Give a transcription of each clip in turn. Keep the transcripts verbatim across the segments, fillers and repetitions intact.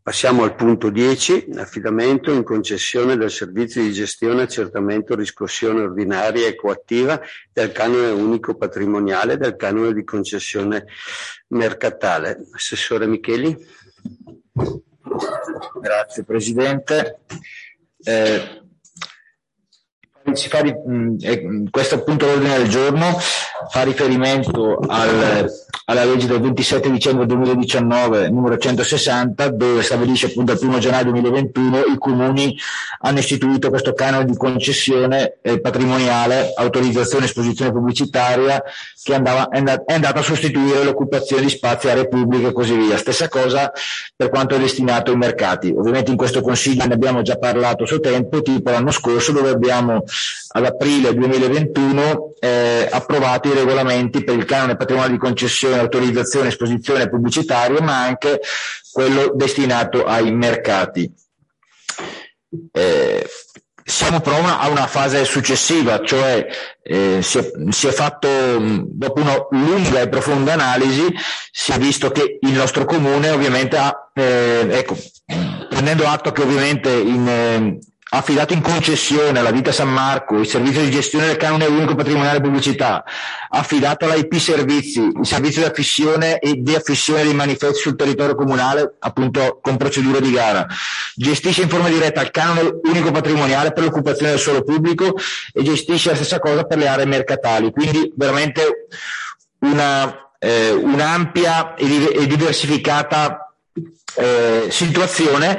Passiamo al punto dieci, affidamento in concessione del servizio di gestione, accertamento, riscossione ordinaria e coattiva del canone unico patrimoniale e del canone di concessione mercatale. Assessore Micheli. Grazie Presidente. Eh, si fa, mh, questo appunto l'ordine del giorno fa riferimento al, alla legge del ventisette dicembre duemiladiciannove numero centosessanta, dove stabilisce appunto al primo gennaio duemilaventuno i comuni hanno istituito questo canone di concessione eh, patrimoniale, autorizzazione e esposizione pubblicitaria, che andava, è, andato, è andato a sostituire l'occupazione di spazi, aree pubbliche e così via. Stessa cosa per quanto è destinato ai mercati. Ovviamente in questo consiglio ne abbiamo già parlato a suo tempo, tipo l'anno scorso, dove abbiamo ad aprile duemilaventuno eh, approvato i regolamenti per il canone patrimoniale di concessione, autorizzazione, esposizione pubblicitaria, ma anche quello destinato ai mercati. Eh, siamo però una, a una fase successiva, cioè eh, si, è, si è fatto, dopo una lunga e profonda analisi, si è visto che il nostro comune ovviamente ha, eh, ecco, prendendo atto che ovviamente in... Eh, ha affidato in concessione alla Ditta San Marco il servizio di gestione del canone unico patrimoniale pubblicità, ha affidato all'I P Servizi il servizio di affissione e di affissione dei manifesti sul territorio comunale, appunto con procedura di gara, gestisce in forma diretta il canone unico patrimoniale per l'occupazione del suolo pubblico e gestisce la stessa cosa per le aree mercatali, quindi veramente una, eh, un'ampia e diversificata eh, situazione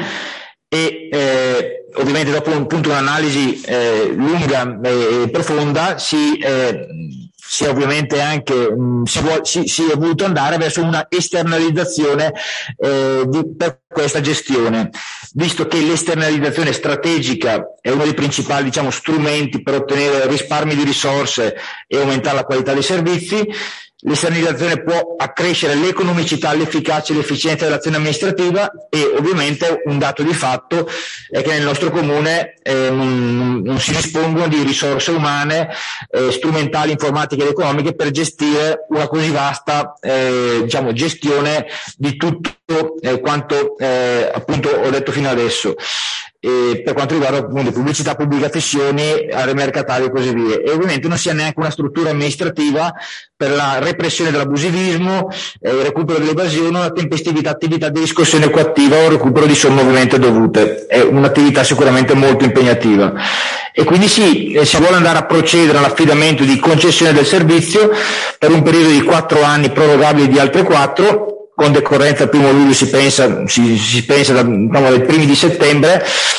e eh, ovviamente dopo un punto un'analisi eh, lunga e profonda si, eh, si è ovviamente anche mh, si, vuol, si, si è voluto andare verso una esternalizzazione eh, di, per questa gestione, visto che l'esternalizzazione strategica è uno dei principali, diciamo, strumenti per ottenere risparmi di risorse e aumentare la qualità dei servizi. L'esternalizzazione può accrescere l'economicità, l'efficacia e l'efficienza dell'azione amministrativa e ovviamente un dato di fatto è che nel nostro comune eh, non, non si dispongono di risorse umane, eh, strumentali, informatiche ed economiche per gestire una così vasta eh, diciamo, gestione di tutto eh, quanto eh, appunto ho detto fino adesso. E per quanto riguarda appunto pubblicità, pubblicazioni, aree mercatali e così via. E ovviamente non si ha neanche una struttura amministrativa per la repressione dell'abusivismo, eh, il recupero dell'evasione, la tempestività, attività di riscossione coattiva o recupero di somme ovviamente dovute. È un'attività sicuramente molto impegnativa. E quindi sì, eh, si vuole andare a procedere all'affidamento di concessione del servizio per un periodo di quattro anni prorogabili di altri quattro, con decorrenza al primo luglio si pensa, si, si pensa da, diciamo, dai primi di settembre,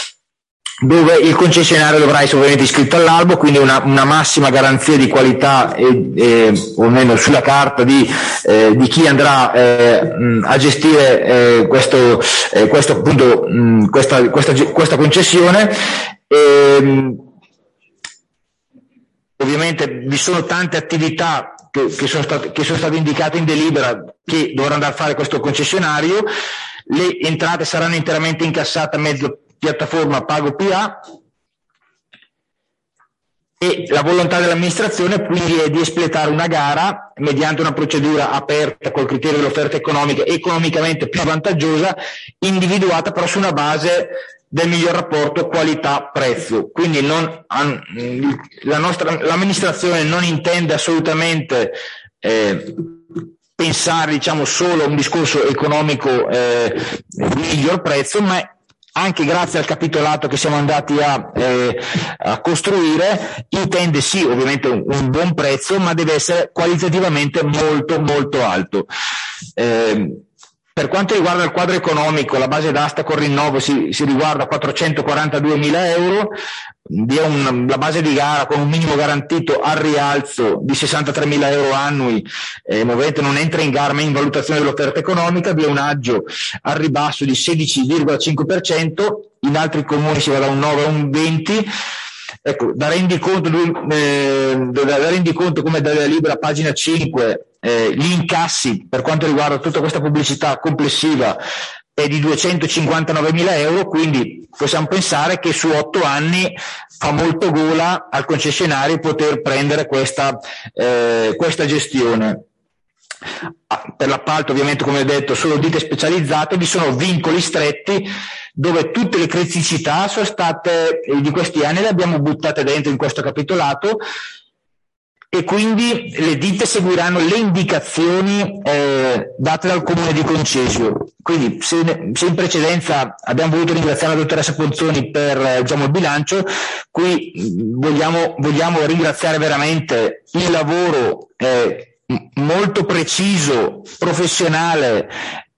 dove il concessionario dovrà essere ovviamente iscritto all'albo, quindi una, una massima garanzia di qualità e, e o almeno sulla carta di, eh, di chi andrà eh, a gestire eh, questo, eh, questo appunto mh, questa, questa, questa concessione. E, ovviamente vi sono tante attività che, che, sono state, che sono state indicate in delibera che dovrà andare a fare questo concessionario. Le entrate saranno interamente incassate a mezzo piattaforma Pago P A e la volontà dell'amministrazione quindi è di espletare una gara mediante una procedura aperta col criterio dell'offerta economica economicamente più vantaggiosa, individuata però su una base del miglior rapporto qualità-prezzo. Quindi non, la nostra, l'amministrazione non intende assolutamente eh, pensare, diciamo, solo a un discorso economico eh, di miglior prezzo, ma anche grazie al capitolato che siamo andati a, eh, a costruire, intende sì ovviamente un, un buon prezzo, ma deve essere qualitativamente molto molto alto. Eh, Per quanto riguarda il quadro economico, la base d'asta con rinnovo si, si riguarda a quattrocentoquarantaduemila euro, vi è un, la base di gara con un minimo garantito al rialzo di sessantatremila euro annui, eh, ovviamente non entra in gara ma in valutazione dell'offerta economica, vi è un aggio al ribasso di sedici virgola cinque per cento, in altri comuni si va da un nove a un venti. Ecco, da rendiconto, eh, da rendiconto come dalla libera pagina cinque, eh, gli incassi per quanto riguarda tutta questa pubblicità complessiva è di duecentocinquantanovemila euro, quindi possiamo pensare che su otto anni fa molto gola al concessionario poter prendere questa, eh, questa gestione. per l'appalto ovviamente, come ho detto, solo ditte specializzate, vi sono vincoli stretti dove tutte le criticità sono state di questi anni le abbiamo buttate dentro in questo capitolato, e quindi le ditte seguiranno le indicazioni eh, date dal Comune di Concesio. Quindi se, se in precedenza abbiamo voluto ringraziare la dottoressa Ponzoni per eh, diciamo, il bilancio, qui vogliamo, vogliamo ringraziare veramente il lavoro eh, molto preciso, professionale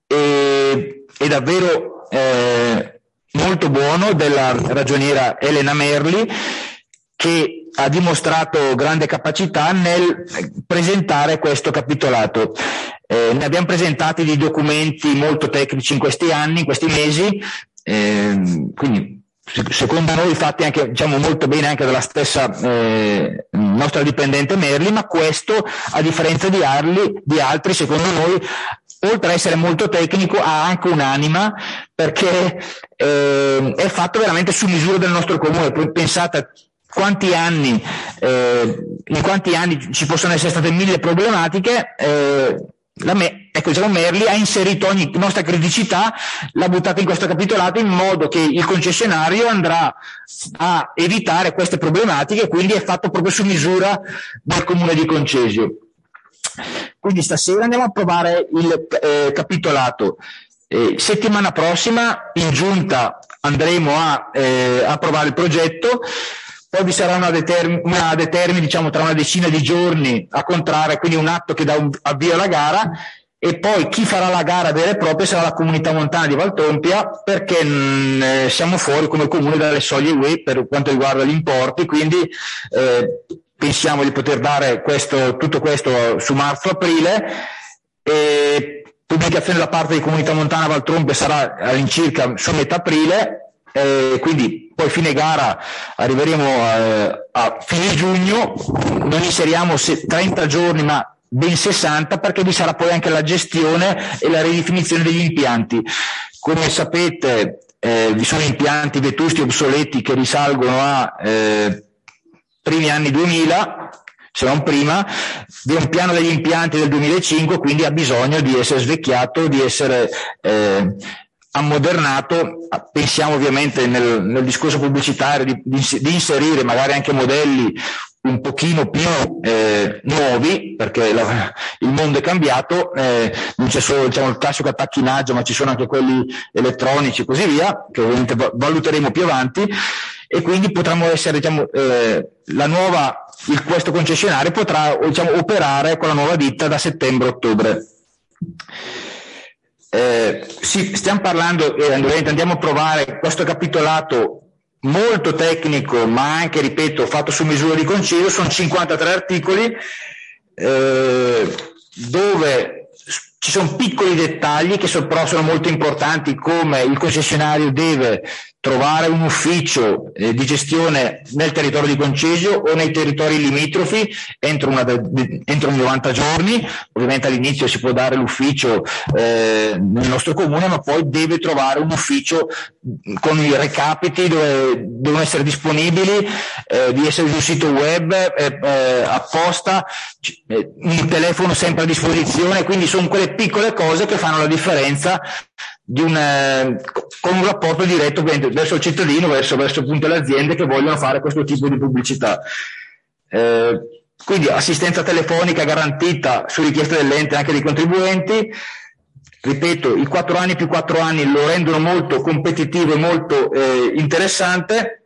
e, e davvero eh, molto buono della ragioniera Elena Merli, che ha dimostrato grande capacità nel presentare questo capitolato. Eh, ne abbiamo presentati di documenti molto tecnici in questi anni, in questi mesi, eh, quindi secondo noi fatti anche diciamo molto bene anche dalla stessa eh, nostra dipendente Merli, ma questo, a differenza di, Arli, di altri, secondo noi, oltre a essere molto tecnico, ha anche un'anima, perché eh, è fatto veramente su misura del nostro comune. Pensate quanti anni, eh, in quanti anni ci possono essere state mille problematiche, eh, la me, ecco, diciamo, Merli ha inserito ogni nostra criticità, l'ha buttata in questo capitolato in modo che il concessionario andrà a evitare queste problematiche, e quindi è fatto proprio su misura del Comune di Concesio. Quindi stasera andiamo a provare il eh, capitolato. Eh, settimana prossima in giunta andremo a eh, approvare il progetto. Poi vi sarà una determine, una determine diciamo tra una decina di giorni a contrarre, quindi un atto che dà un avvio alla gara, e poi chi farà la gara vera e propria sarà la Comunità Montana di Valtrompia, perché mh, siamo fuori come comune dalle soglie U E per quanto riguarda gli importi, quindi eh, pensiamo di poter dare questo, tutto questo su marzo-aprile, e pubblicazione da parte di Comunità Montana Valtrompia sarà all'incirca su metà aprile. Eh, quindi poi fine gara arriveremo eh, a fine giugno, non inseriamo trenta giorni ma ben sessanta, perché vi sarà poi anche la gestione e la ridefinizione degli impianti. Come sapete eh, vi sono impianti vetusti obsoleti che risalgono a eh, primi anni duemila, se non prima. Vi è un piano degli impianti del duemilacinque, quindi ha bisogno di essere svecchiato, di essere eh, ammodernato. Pensiamo ovviamente nel, nel discorso pubblicitario di, di, di inserire magari anche modelli un pochino più eh, nuovi, perché la, il mondo è cambiato, eh, non c'è solo diciamo, il classico attacchinaggio, ma ci sono anche quelli elettronici e così via, che ovviamente valuteremo più avanti, e quindi potremmo essere diciamo, eh, la nuova, il, questo concessionario potrà diciamo, operare con la nuova ditta da settembre-ottobre. Eh, sì, stiamo parlando, eh, andiamo a provare questo capitolato molto tecnico, ma anche, ripeto, fatto su misura di Concesio. Sono cinquantatré articoli eh, dove ci sono piccoli dettagli che so, però sono molto importanti, come il concessionario deve trovare un ufficio eh, di gestione nel territorio di Concesio o nei territori limitrofi entro, una, entro novanta giorni. Ovviamente all'inizio si può dare l'ufficio eh, nel nostro comune, ma poi deve trovare un ufficio con i recapiti dove devono essere disponibili, eh, di essere sul sito web eh, eh, apposta, eh, un telefono sempre a disposizione. Quindi sono quelle piccole cose che fanno la differenza di un, eh, con un rapporto diretto verso il cittadino, verso, verso appunto le aziende che vogliono fare questo tipo di pubblicità. Eh, quindi assistenza telefonica garantita su richiesta dell'ente anche dei contribuenti. Ripeto, i quattro anni più quattro anni lo rendono molto competitivo e molto eh, interessante.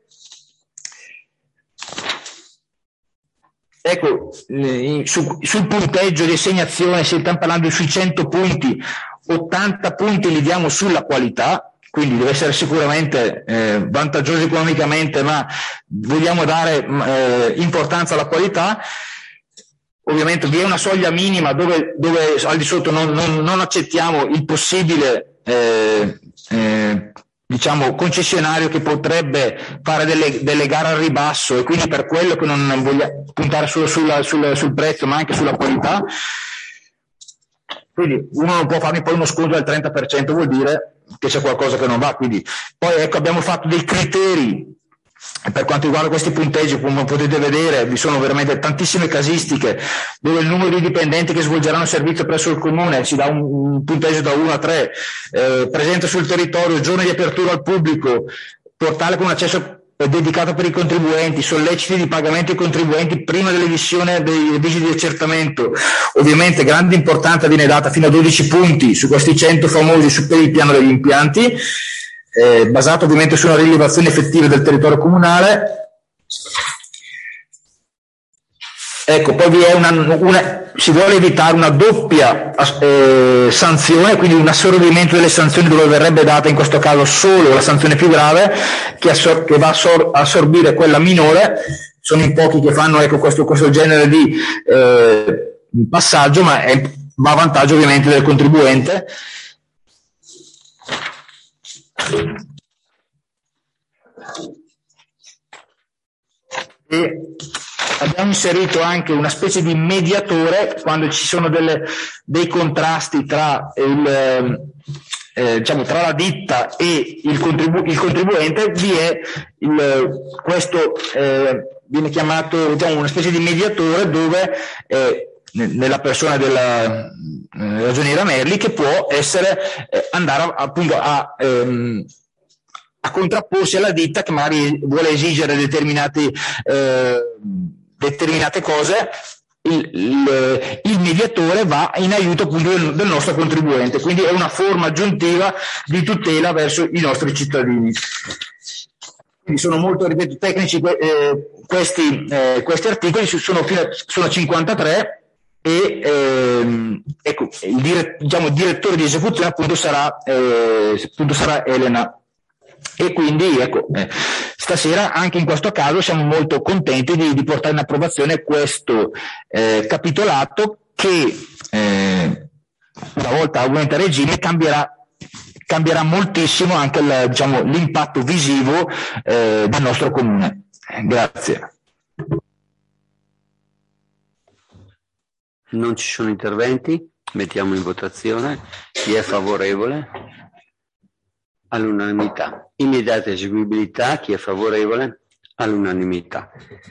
Ecco, eh, su, sul punteggio di assegnazione, se stiamo parlando sui cento punti, ottanta punti li diamo sulla qualità, quindi deve essere sicuramente eh, vantaggioso economicamente, ma vogliamo dare eh, importanza alla qualità. Ovviamente vi è una soglia minima dove, dove al di sotto non, non, non accettiamo il possibile eh, eh, diciamo concessionario che potrebbe fare delle, delle gare al ribasso, e quindi per quello che non vogliamo puntare solo sulla, sul, sul prezzo ma anche sulla qualità. Quindi uno non può farmi poi uno sconto del trenta per cento, vuol dire che c'è qualcosa che non va. Quindi poi ecco, abbiamo fatto dei criteri Per quanto riguarda questi punteggi, come potete vedere, vi sono veramente tantissime casistiche dove il numero di dipendenti che svolgeranno servizio presso il comune si dà un, un punteggio da uno a tre, eh, presenza sul territorio, giorni di apertura al pubblico, portale con accesso dedicato per i contribuenti, solleciti di pagamento ai contribuenti prima dell'emissione dei avvisi di accertamento. Ovviamente grande importanza viene data fino a dodici punti su questi cento famosi su per il piano degli impianti, Eh, basato ovviamente su una rilevazione effettiva del territorio comunale. Ecco, poi vi è una, una si vuole evitare una doppia eh, sanzione, quindi un assorbimento delle sanzioni dove verrebbe data in questo caso solo la sanzione più grave che, assor- che va a assor- assorbire quella minore. Sono in pochi che fanno ecco, questo, questo genere di eh, passaggio, ma è, va a vantaggio ovviamente del contribuente. E abbiamo inserito anche una specie di mediatore quando ci sono delle, dei contrasti tra il eh, diciamo tra la ditta e il, contribu- il contribuente. Vi è il, questo eh, viene chiamato diciamo, una specie di mediatore dove eh, nella persona della eh, ragioniera Merli, che può essere eh, andare a, appunto a ehm, a contrapporsi alla ditta che magari vuole esigere determinati, eh, determinate cose. Il, il, il mediatore va in aiuto appunto del, del nostro contribuente, quindi è una forma aggiuntiva di tutela verso i nostri cittadini. Quindi sono molto, ripeto, tecnici eh, questi, eh, questi articoli, sono, fino a, sono cinquantatré e ehm, ecco, il, dire, diciamo, il direttore di esecuzione appunto sarà, eh, appunto sarà Elena. E quindi ecco, eh, stasera anche in questo caso siamo molto contenti di, di portare in approvazione questo eh, capitolato che eh, una volta ovviamente a regime cambierà, cambierà moltissimo anche il, diciamo, l'impatto visivo eh, del nostro comune. Eh, grazie. Non ci sono interventi? Mettiamo in votazione. Chi è favorevole? All'unanimità. Immediata eseguibilità, chi è favorevole? All'unanimità.